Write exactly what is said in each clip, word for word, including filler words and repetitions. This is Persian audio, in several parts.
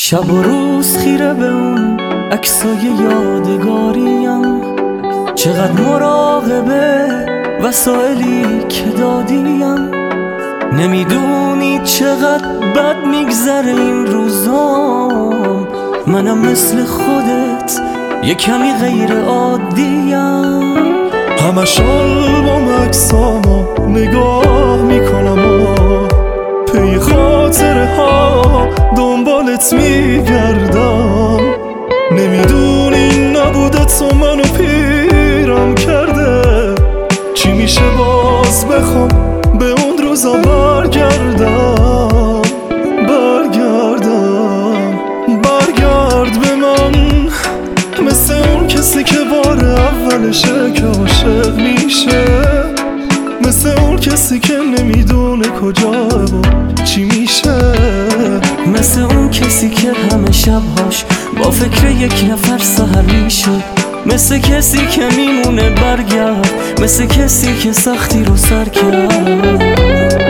شب و روز خیره به اون عکسای یادگاریم، چقدر مراقبه وسایلی که دادیم. نمیدونی چقدر بد میگذره این روزام، منم مثل خودت یه کمی غیر عادیم. همش آلبوم عکسامو نگاه میکنم و پی خاطره ها دنبالت میگردم. نمیدونی نبوده تو منو پیرم کرده، چی میشه باز بخوام به اون روزا برگردم. برگردم برگرد به من، مثل اون کسی که بار اولشه که عاشق میشه، مثل اون کسی که نمیدونه کجاه و چی میشه، مثل اون کسی که همه شبهاش با فکر یک نفر سحر میشه، مثل کسی که میمونه برگرد، مثل کسی که سختی رو سر کرد.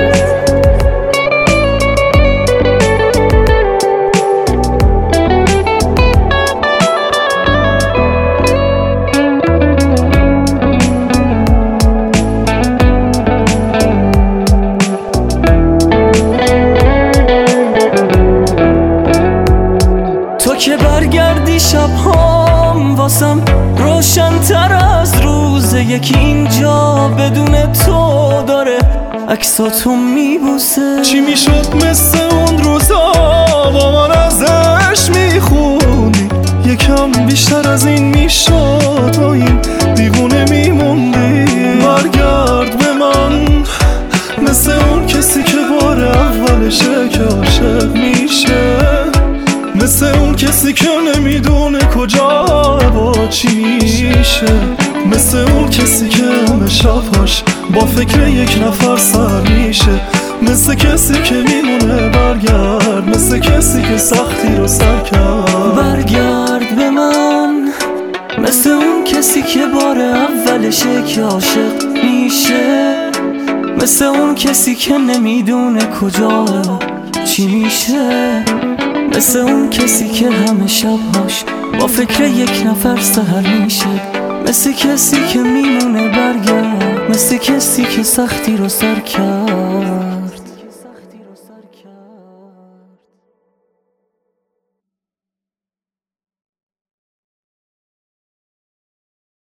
تو که برگردی شبهام واسم روشن تر از روز یکی، اینجا بدون تو داره عکساتو میبوسه. چی میشد مثل اون روزا با من ازش میخوندی، یکم بیشتر از این میشد با این دیوونه میموندی. برگرد به من، مثل اون کسی که بار اولشه که عاشق میشه، مثل اون کسی که نمیدونه کجا و چی میشه، مثل اون کسی که همه شبهاش با فکر یک نفر سر میشه، مثل کسی که میمونه برگرد، مثل کسی که سختی رو سر کرد. برگرد به من، مثل اون کسی که بار اولشه که عاشق میشه، مثل اون کسی که نمیدونه کجا چی میشه، مثل اون کسی که همه شبهاش با فکر یک نفر سحر میشه، مثل کسی که میمونه برگرد، مثل کسی که سختی رو سر کرد.